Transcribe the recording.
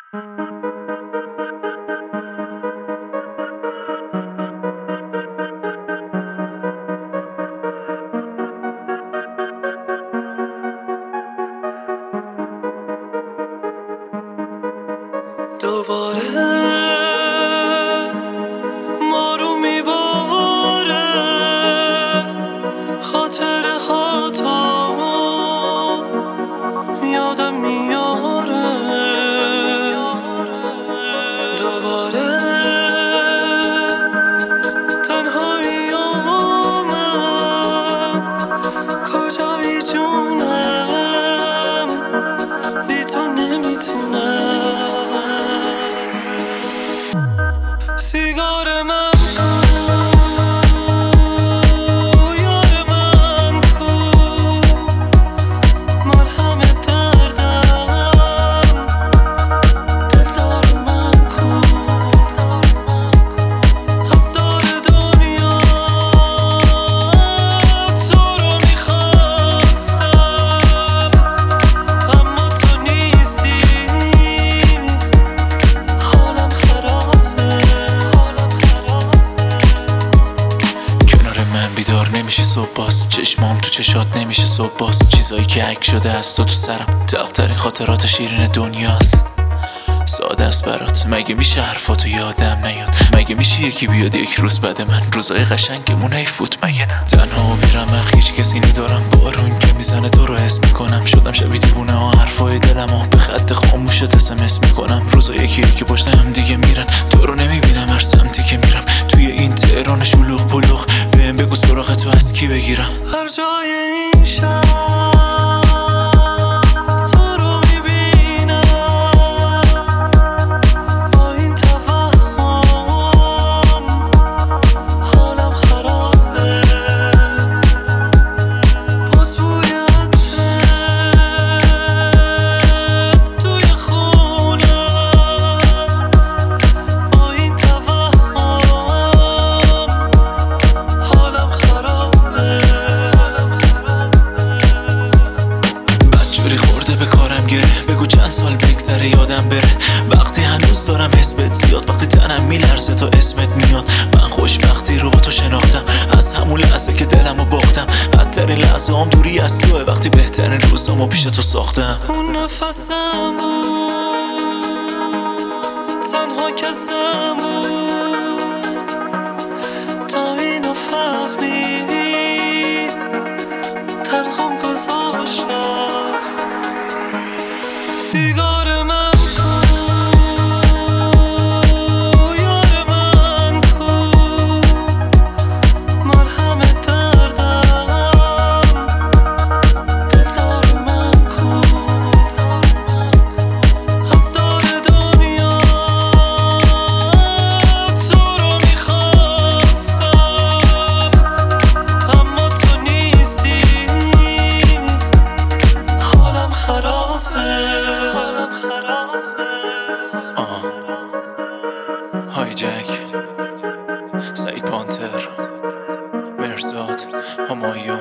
دوباره ما رو میباره خاطره ها تا یادم میاره. دوباره تنهایی من کجایی جونم بی تو نمیتونم. سیگار من کو یار من کو مرهم دردم دلدار من کو از دور دنیا تو رو میخواستم اما تو نیستی حالم خرابه. من بیدار نمیشه صبح باز چشمام تو چشات نمیشه صبح باز چیزایی که حک شده از تو سرم تلخترین خاطرات شیرین دنیاست. ساده است برات مگه میشه حرفاتو یادم نیاد؟ مگه میشه یکی بیاد یک روز بعد من روزای قشنگمون حیف بود مگه نه؟ تنها بیرم هیچ کسی ندارم بارون که میزنه تو رو حس میکنم شدم شبیه دیوونه ها حرفای دلمو به خط خاموشت اسمس میکنم روزا یکی که پشت هم دیگه میرن تو رو نمیبینم هر سمتی که میرم توی این تهران شلوغ پلوغ بهم بگو سراغ تو از کی بگیرم. هر جای این شهر بگو چند سال بگذره یادم بره وقتی هنوز دارم حسبت زیاد وقتی تنم میلرزه تا اسمت میاد. من خوشبختی رو با تو شناختم از همون لحظه که دلمو باختم بدترین لحظه هم دوری از توه وقتی بهترین روزامو پیش تو ساختم. اون نفسم بود تنها کسم بود تا اینو فهمید تنهام گذاشتم. سیگار من کو یار من کو مرهم دردم دلدار من کو از دور دنیا تو رو میخواستم اما تو نیستی حالم خرابه. هایجک سعید پانتر مرزاد همایون